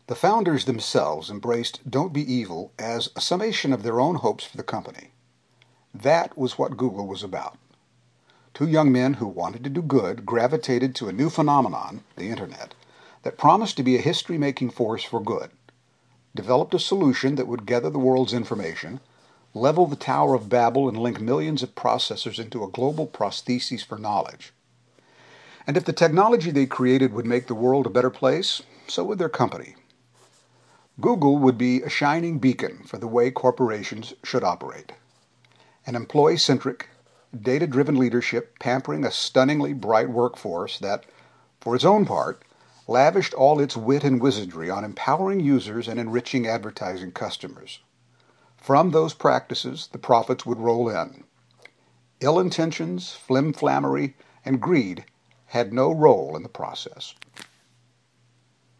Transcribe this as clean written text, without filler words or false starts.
The founders themselves embraced "Don't be evil" as a summation of their own hopes for the company. That was what Google was about. Two young men who wanted to do good gravitated to a new phenomenon, the Internet, that promised to be a history-making force for good, developed a solution that would gather the world's information, level the Tower of Babel, and link millions of processors into a global prosthesis for knowledge. And if the technology they created would make the world a better place, so would their company. Google would be a shining beacon for the way corporations should operate. An employee-centric, data-driven leadership pampering a stunningly bright workforce that, for its own part, lavished all its wit and wizardry on empowering users and enriching advertising customers. From those practices, the profits would roll in. Ill intentions, flim-flammery, and greed had no role in the process.